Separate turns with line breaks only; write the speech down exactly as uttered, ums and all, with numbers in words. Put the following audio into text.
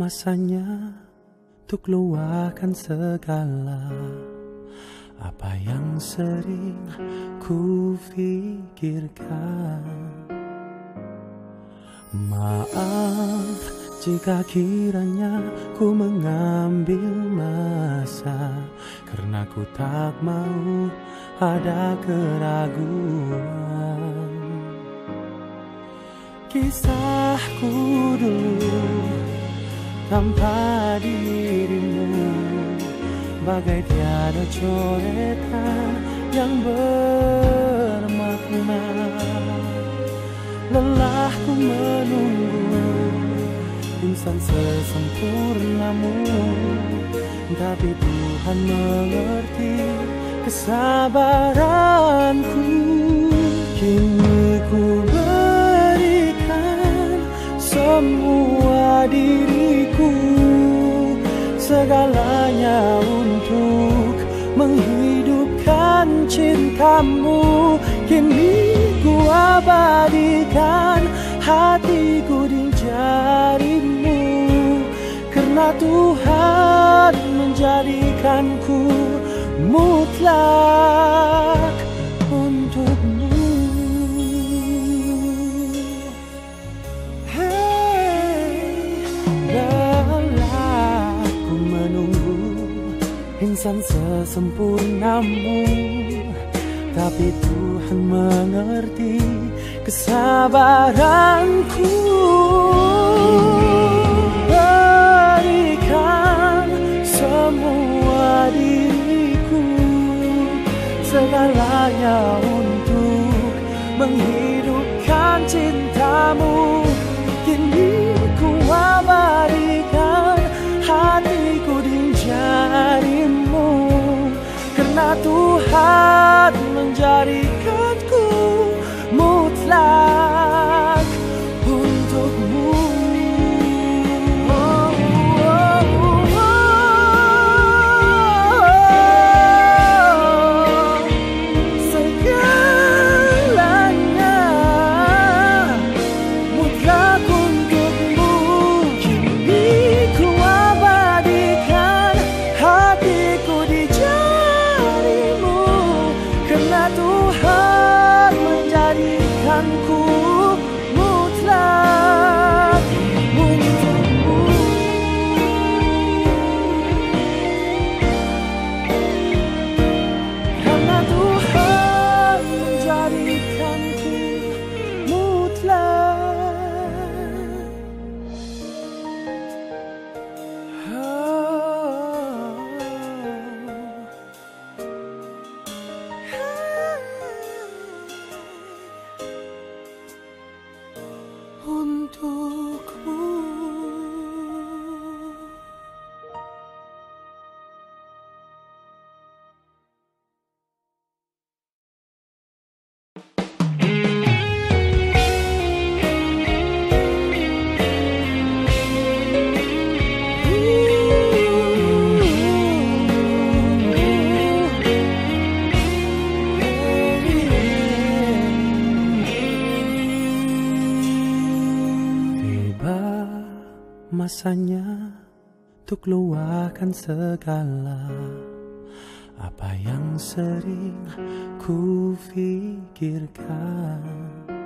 masanya untuk luahkan segala apa yang sering ku pikirkan. Maaf jika kiranya ku mengambil masa, karena ku tak mau ada keraguan. Kisahku dulu tanpa dirimu bagai tiada coretan yang bermakna. Lelahku menunggu insan sesempurnamu, tapi Tuhan mengerti kesabaranku. Kini ku berikan semua diriku, segalanya untuk menghidupkan cintamu. Kini ku abadikan hatiku di jarimu, karena Tuhan menjadikanku mutlak untukmu. Hey, lelah ku menunggu insan sesempurnamu, tapi Tuhan mengerti kesabaranku. Berikan semua diriku, segalanya untuk menghidupkan cintamu. Kini ku abadikan hatiku di jarimu, karena Tuhan menjadikanku mutlak untukmu. Oh, oh, oh, oh. Segalanya mutlak untukmu. Kini ku abadikan hatiku di jarimu, karena Tuhan menjadikanku mutlak untukmu. Karena Tuhan menjadikanku mutlak. Untukmu. Masanya untuk luahkan segala apa yang sering ku pikirkan.